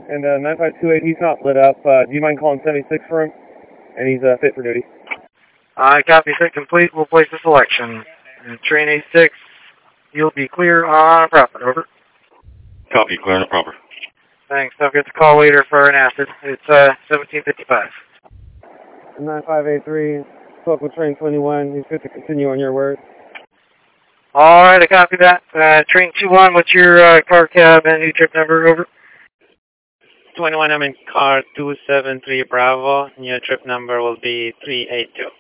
And 9528, he's not lit up. Do you mind calling 76 for him? And he's fit for duty. Copy, set complete. We'll place the selection. Train A6, you'll be clear on proper. Over. Copy, clear on proper. Thanks. Don't forget to call later for an acid. It's 1755. 9583, spoke with train 21. He's good to continue on your word. All right, I copy that. Train 21, what's your car cab and new trip number? Over. 21, I'm in car 273 Bravo. New trip number will be 382.